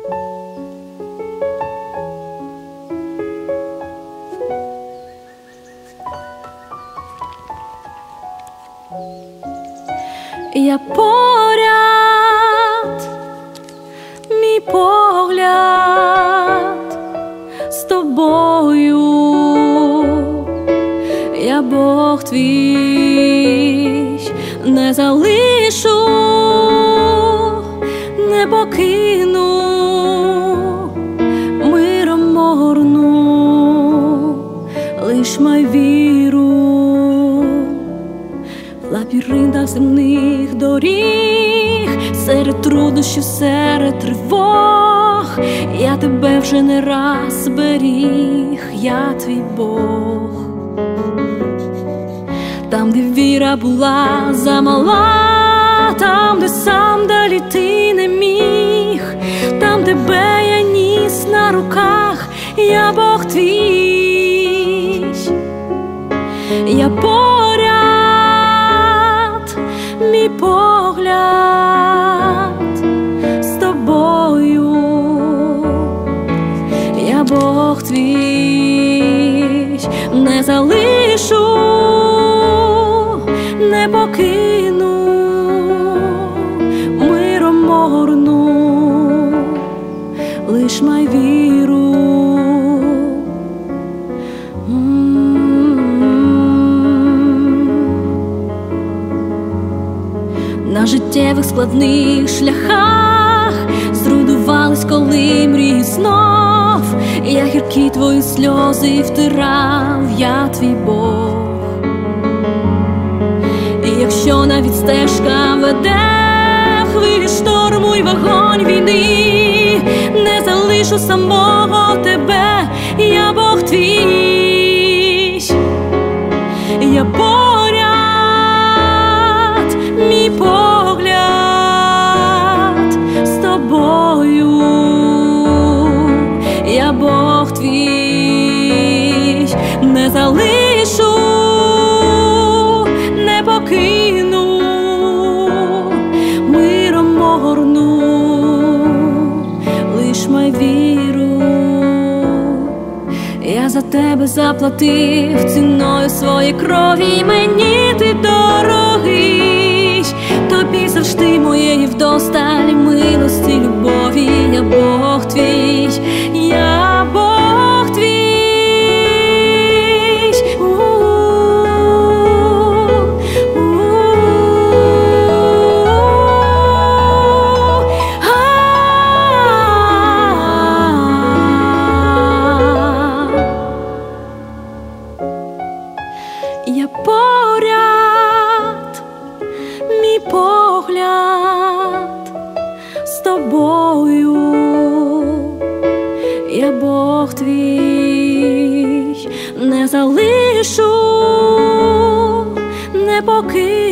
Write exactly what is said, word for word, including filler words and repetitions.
Я поряд, мій погляд з тобою, я Бог твій, не залишу, не покину, миром огорну, лиш май віру. В лабіринтах земних доріг, серед труднощів, серед тривог, я тебе вже не раз зберіг, я твій Бог. Там, де віра була замала, там, де сам далі ти не міг, там тебе я ніс на руках, я Бог твій. Я поряд, мій погляд з тобою, я Бог твій, не залишу, не покину, миром огорну, лиш май віру. На життєвих складних шляхах зруйнувались, коли мрії знов, я гіркі твої сльози втирав, я твій Бог. І якщо навіть стежка веде в хвилі шторму й вогонь війни, не залишу самого тебе, я Бог твій. Я поряд, мій погляд з тобою, я Бог твій, не залишу, не покину, миром огорну, лиш май віру. Я за тебе заплатив ціною своєї крові, мені ти дорогий, тобі завжди моєї вдосталь милості, любові, я Бог твій, я Бог твій. Я поряд, мій погляд з тобою, я Бог твій, не залишу, не покину.